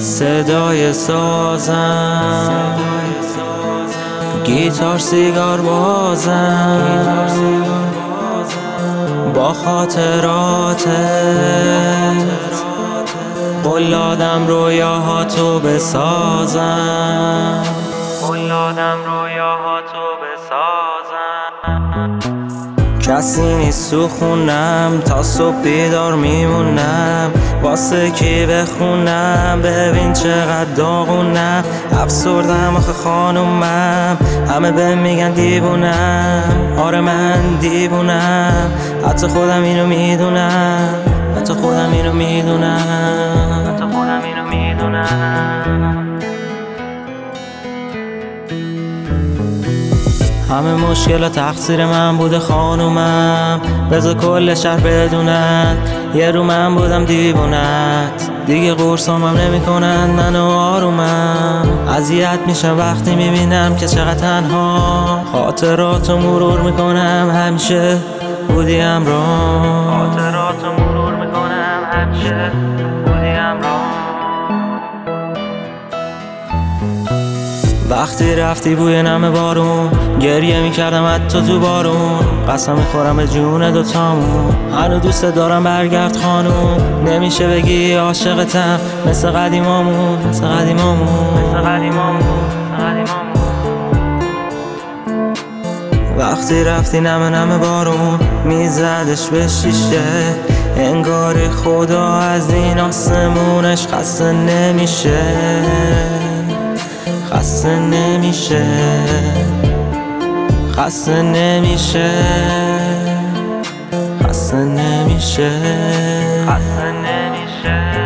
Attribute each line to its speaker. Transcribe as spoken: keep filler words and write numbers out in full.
Speaker 1: صدای سازم، گیتار سیگار بازم، با خاطراتت قلادم رویاهاتو بسازم، قلادم رویاهاتو بسازم. کسی نیست تو خونم، تا صبح بیدار میمونم، واسه کی بخونم، ببین چقدر داغونم. افسردم آخه خانومم، همه بهم میگن دیوونم. آره من دیوونم، حتی خودم اینو میدونم، حتی خودم اینو میدونم، حتی خودم اینو میدونم. همه مشکلات تقصیر من بوده خانومم، بذار کل شهر بدونن یه رو من بودم دیوونت. دیگه قرصام هم نمی کنن منو آرومم، اذیت میشم وقتی میبینم که چقدر تنها. خاطراتو مرور میکنم همیشه بودی همراه، خاطراتو مرور میکنم همیشه بودی همراه. وقتی رفتی بوی نم بارون، گریه میکردم حتی تو بارون. قسم میخورم به جون دوتامون، هنو دوست دارم برگرد خانوم. نمیشه بگی عاشقتم، مثل قدیمامون، مثل قدیمامون، مثل قدیمامون، مثل قدیمامون. وقتی رفتی نم نم بارون، میزدش به شیشه، انگاری خدا از این آسمونش خسته نمیشه، خسته نمیشه، خسته نمیشه، خسته نمیشه، خسته نمیشه.